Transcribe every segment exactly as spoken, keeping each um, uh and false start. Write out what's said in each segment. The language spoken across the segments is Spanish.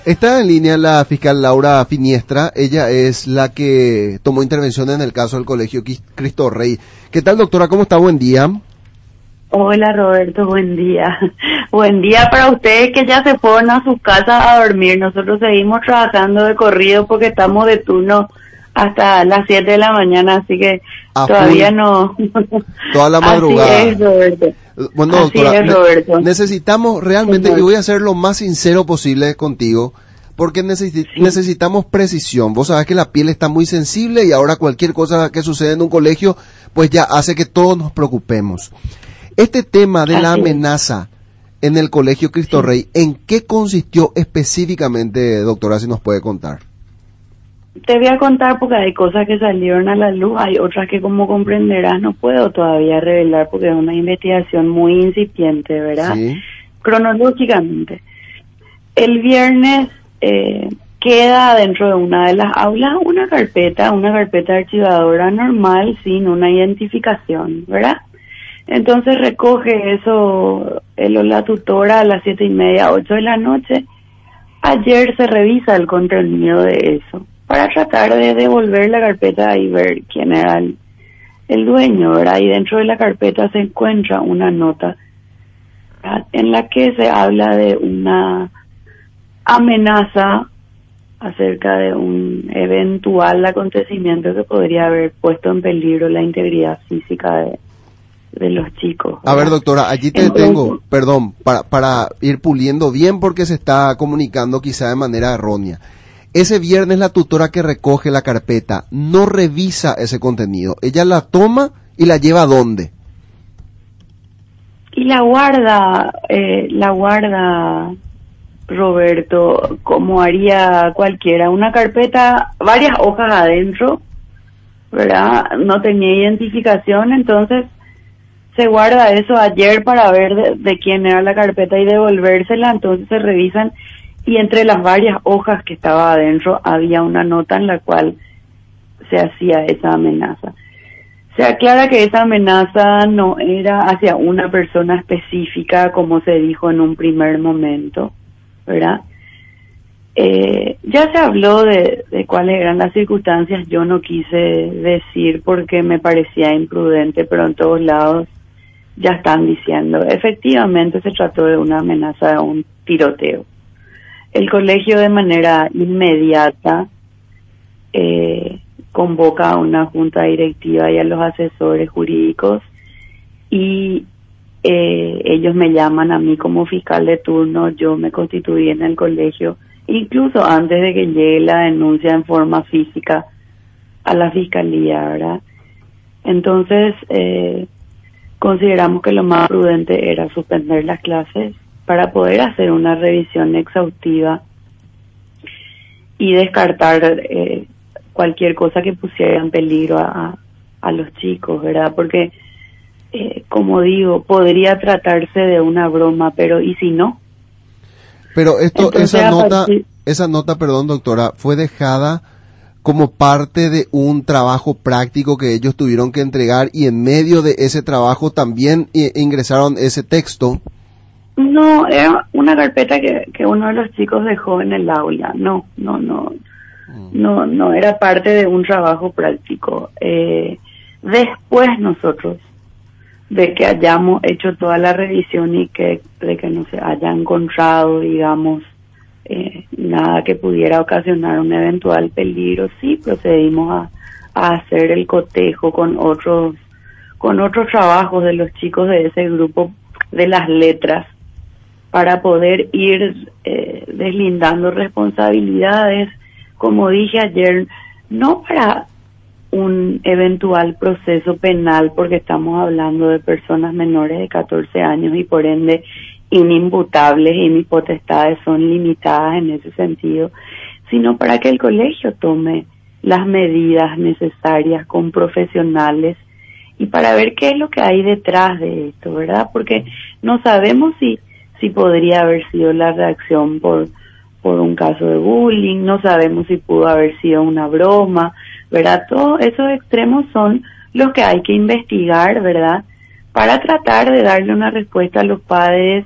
Está en línea la fiscal Laura Finiestra. Ella es la que tomó intervención en el caso del Colegio Cristo Rey. ¿Qué tal, doctora? ¿Cómo está? Buen día. Hola, Roberto, buen día. Buen día para ustedes que ya se fueron a sus casas a dormir. Nosotros seguimos trabajando de corrido porque estamos de turno hasta las siete de la mañana, así que a todavía full. No. Toda la madrugada. Así es, Roberto. Bueno, Así doctora, es, Roberto. Ne necesitamos realmente, Señor. Y voy a ser lo más sincero posible contigo, porque necesi sí. necesitamos precisión. Vos sabés que la piel está muy sensible y ahora cualquier cosa que sucede en un colegio, pues ya hace que todos nos preocupemos. Este tema de Así la amenaza es. en el Colegio Cristo sí. Rey, ¿en qué consistió específicamente, doctora, si nos puede contar? Te voy a contar porque hay cosas que salieron a la luz, hay otras que, como comprenderás, no puedo todavía revelar porque es una investigación muy incipiente, ¿verdad? Sí. Cronológicamente, el viernes eh, queda dentro de una de las aulas una carpeta, una carpeta archivadora normal sin una identificación, ¿verdad? Entonces recoge eso el, la tutora a las siete y media, ocho de la noche. Ayer se revisa el contenido de eso para tratar de devolver la carpeta y ver quién era el, el dueño, ¿verdad? Y dentro de la carpeta se encuentra una nota, ¿verdad?, en la que se habla de una amenaza acerca de un eventual acontecimiento que podría haber puesto en peligro la integridad física de, de los chicos, ¿verdad? A ver, doctora, allí te Entonces, detengo, perdón, para, para ir puliendo bien porque se está comunicando quizá de manera errónea. Ese viernes la tutora que recoge la carpeta no revisa ese contenido. Ella la toma y la lleva ¿a dónde? Y la guarda, eh, la guarda, Roberto, como haría cualquiera. Una carpeta, varias hojas adentro, ¿verdad? No tenía identificación, entonces se guarda eso ayer para ver de, de quién era la carpeta y devolvérsela. Entonces se revisan y entre las varias hojas que estaba adentro había una nota en la cual se hacía esa amenaza. Se aclara que esa amenaza no era hacia una persona específica como se dijo en un primer momento, ¿verdad? Eh, ya se habló de, de cuáles eran las circunstancias, yo no quise decir porque me parecía imprudente, pero en todos lados ya están diciendo. Efectivamente se trató de una amenaza de un tiroteo. El colegio de manera inmediata eh, convoca a una junta directiva y a los asesores jurídicos y eh, ellos me llaman a mí como fiscal de turno. Yo me constituí en el colegio incluso antes de que llegue la denuncia en forma física a la fiscalía, ¿verdad? Entonces eh, consideramos que lo más prudente era suspender las clases para poder hacer una revisión exhaustiva y descartar eh, cualquier cosa que pusiera en peligro a, a los chicos, ¿verdad? Porque, eh, como digo, podría tratarse de una broma, pero ¿y si no? Pero esto, Entonces, esa nota, partir... esa nota, perdón, doctora, fue dejada como parte de un trabajo práctico que ellos tuvieron que entregar y en medio de ese trabajo también eh, ingresaron ese texto. No, era una carpeta que, que uno de los chicos dejó en el aula. No, no, no, no, no era parte de un trabajo práctico. Eh, después nosotros, de que hayamos hecho toda la revisión y que de que no se haya encontrado, digamos, eh, nada que pudiera ocasionar un eventual peligro, sí procedimos a, a hacer el cotejo con otros, con otros trabajos de los chicos de ese grupo de las letras, para poder ir eh, deslindando responsabilidades, como dije ayer, no para un eventual proceso penal, porque estamos hablando de personas menores de catorce años y por ende inimputables y mis potestades son limitadas en ese sentido, sino para que el colegio tome las medidas necesarias con profesionales y para ver qué es lo que hay detrás de esto, ¿verdad? Porque no sabemos si si podría haber sido la reacción por por un caso de bullying, no sabemos si pudo haber sido una broma, ¿verdad? Todos esos extremos son los que hay que investigar, ¿verdad? Para tratar de darle una respuesta a los padres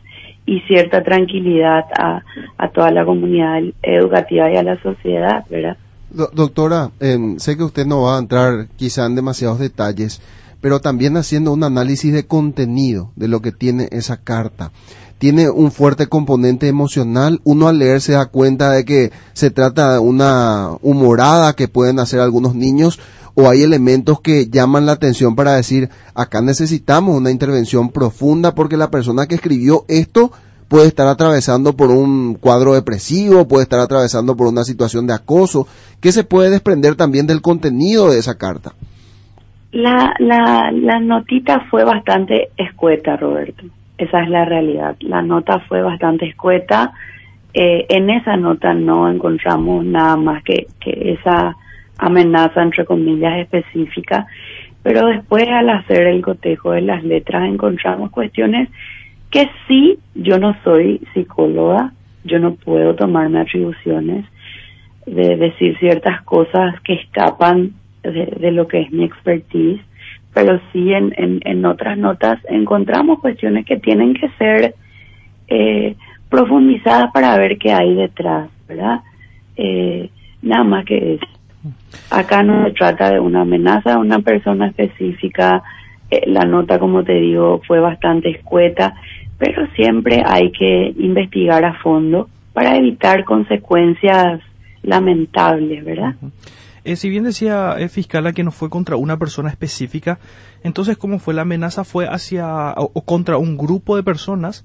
y cierta tranquilidad a, a toda la comunidad educativa y a la sociedad, ¿verdad? Do- doctora, eh, sé que usted no va a entrar quizá en demasiados detalles, pero también haciendo un análisis de contenido de lo que tiene esa carta. Tiene un fuerte componente emocional. Uno al leer se da cuenta de que se trata de una humorada que pueden hacer algunos niños, o hay elementos que llaman la atención para decir, acá necesitamos una intervención profunda porque la persona que escribió esto puede estar atravesando por un cuadro depresivo, puede estar atravesando por una situación de acoso. ¿Qué se puede desprender también del contenido de esa carta? La, la, la notita fue bastante escueta, Roberto. Esa es la realidad. La nota fue bastante escueta. Eh, en esa nota no encontramos nada más que, que esa amenaza, entre comillas, específica. Pero después, al hacer el cotejo de las letras, encontramos cuestiones que sí, yo no soy psicóloga, yo no puedo tomarme atribuciones de decir ciertas cosas que escapan de, de lo que es mi expertise, pero sí en, en, en otras notas encontramos cuestiones que tienen que ser eh, profundizadas para ver qué hay detrás, ¿verdad? Eh, nada más que eso. Acá no se trata de una amenaza a una persona específica. Eh, la nota, como te digo, fue bastante escueta, pero siempre hay que investigar a fondo para evitar consecuencias lamentables, ¿verdad? Uh-huh. Eh, si bien decía eh, fiscala que no fue contra una persona específica, entonces ¿cómo fue la amenaza? ¿Fue hacia o, o contra un grupo de personas?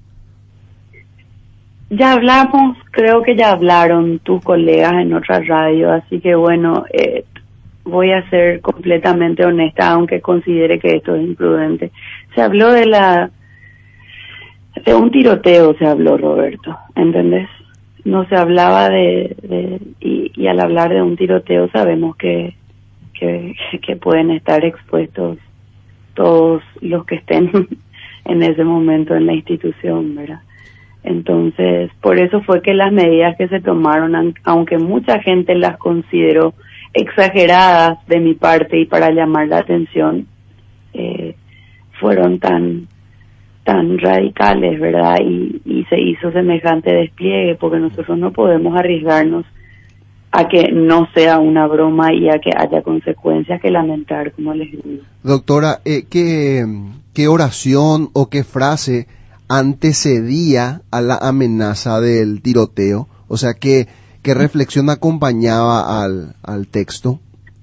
Ya hablamos, creo que ya hablaron tus colegas en otra radio, así que bueno, eh, voy a ser completamente honesta, aunque considere que esto es imprudente. Se habló de la de un tiroteo, se habló, Roberto, ¿entendés? No se hablaba de, de y, y al hablar de un tiroteo sabemos que, que que pueden estar expuestos todos los que estén en ese momento en la institución, ¿verdad? Entonces, por eso fue que las medidas que se tomaron, aunque mucha gente las consideró exageradas de mi parte y para llamar la atención, eh, fueron tan tan radicales, ¿verdad? Y, y se hizo semejante despliegue, porque nosotros no podemos arriesgarnos a que no sea una broma y a que haya consecuencias que lamentar, como les digo. Doctora, eh, ¿qué, ¿qué oración o qué frase antecedía a la amenaza del tiroteo? O sea, ¿qué, qué reflexión acompañaba al, al texto?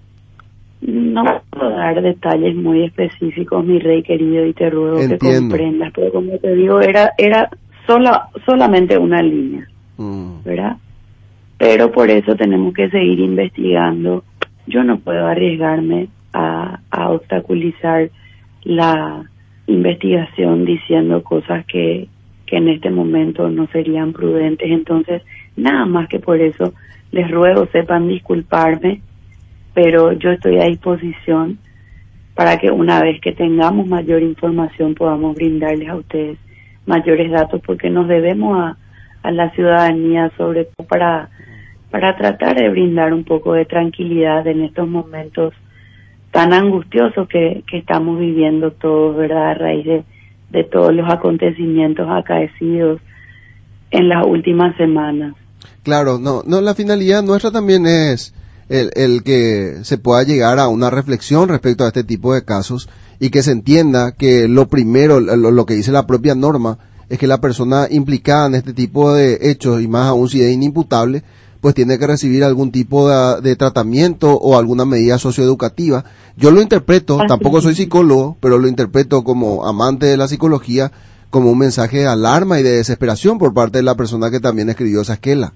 No puedo dar detalles muy específicos, mi rey querido, y te ruego Entiendo. que comprendas, pero como te digo, era era sola, solamente una línea, mm. ¿verdad? Pero por eso tenemos que seguir investigando. Yo no puedo arriesgarme a, a obstaculizar la investigación diciendo cosas que, que en este momento no serían prudentes. Entonces, nada más que por eso les ruego sepan disculparme, pero yo estoy a disposición para que una vez que tengamos mayor información podamos brindarles a ustedes mayores datos, porque nos debemos a, a la ciudadanía, sobre todo para, para tratar de brindar un poco de tranquilidad en estos momentos tan angustiosos que, que estamos viviendo todos, ¿verdad? A raíz de, de todos los acontecimientos acaecidos en las últimas semanas. Claro, no, no, la finalidad nuestra también es el, el que se pueda llegar a una reflexión respecto a este tipo de casos y que se entienda que lo primero, lo, lo que dice la propia norma, es que la persona implicada en este tipo de hechos, y más aún si es inimputable, pues tiene que recibir algún tipo de, de tratamiento o alguna medida socioeducativa. Yo lo interpreto, tampoco soy psicólogo, pero lo interpreto como amante de la psicología, como un mensaje de alarma y de desesperación por parte de la persona que también escribió esa esquela.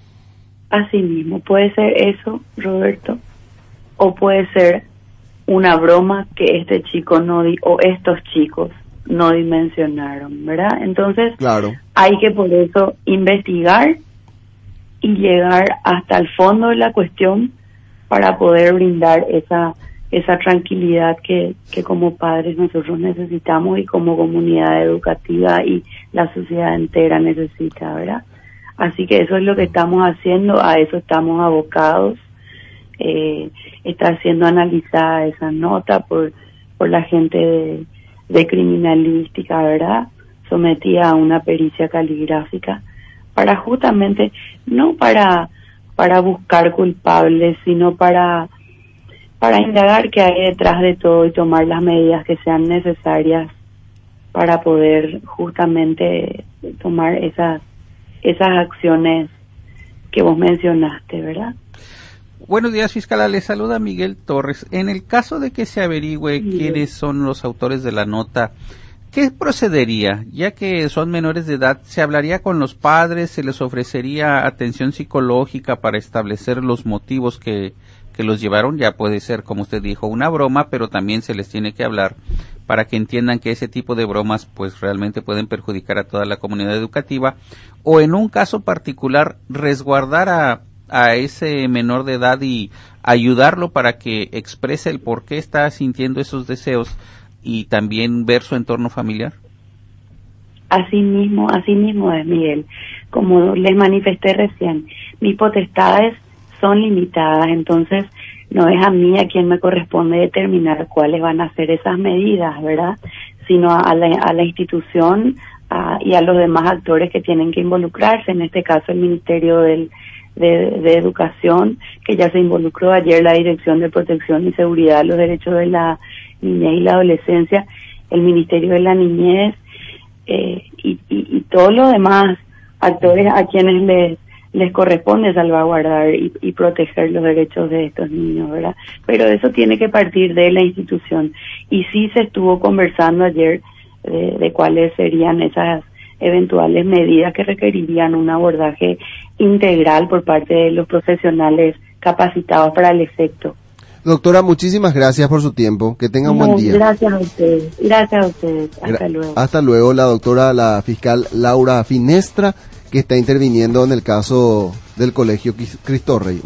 Así mismo, puede ser eso, Roberto, o puede ser una broma que este chico no di o estos chicos no dimensionaron, ¿verdad? Entonces, claro, hay que por eso investigar y llegar hasta el fondo de la cuestión para poder brindar esa esa tranquilidad que, que como padres nosotros necesitamos y como comunidad educativa y la sociedad entera necesita, ¿verdad? Así que eso es lo que estamos haciendo, a eso estamos abocados. Eh, está siendo analizada esa nota por por la gente de, de criminalística, ¿verdad? sometida a una pericia caligráfica para justamente, no para, para buscar culpables, sino para, para indagar qué hay detrás de todo y tomar las medidas que sean necesarias para poder justamente tomar esas, esas acciones que vos mencionaste, ¿verdad? Buenos días, fiscal. Le saluda Miguel Torres. En el caso de que se averigüe sí. quiénes son los autores de la nota, ¿qué procedería? Ya que son menores de edad, ¿se hablaría con los padres? ¿Se les ofrecería atención psicológica para establecer los motivos que, que los llevaron? Ya puede ser, como usted dijo, una broma, pero también se les tiene que hablar para que entiendan que ese tipo de bromas pues realmente pueden perjudicar a toda la comunidad educativa. O en un caso particular, resguardar a a ese menor de edad y ayudarlo para que exprese el por qué está sintiendo esos deseos y también ver su entorno familiar. Así mismo, así mismo es, Miguel. Como les manifesté recién, mis potestades son limitadas, entonces no es a mí a quien me corresponde determinar cuáles van a ser esas medidas, ¿verdad? Sino a la, a la institución a, y a los demás actores que tienen que involucrarse, en este caso el Ministerio del De, de Educación, que ya se involucró ayer, la Dirección de Protección y Seguridad de los Derechos de la Niñez y la Adolescencia, el Ministerio de la Niñez eh, y, y, y todos los demás actores a quienes les les corresponde salvaguardar y, y proteger los derechos de estos niños, ¿verdad? Pero eso tiene que partir de la institución, y sí se estuvo conversando ayer de, de cuáles serían esas eventuales medidas que requerirían un abordaje integral por parte de los profesionales capacitados para el efecto. Doctora, muchísimas gracias por su tiempo. Que tenga un no, buen día. Gracias a ustedes. Gracias a ustedes. Hasta Gra- luego. Hasta luego, la doctora, la fiscal Laura Finestra, que está interviniendo en el caso del Colegio Cristo Rey.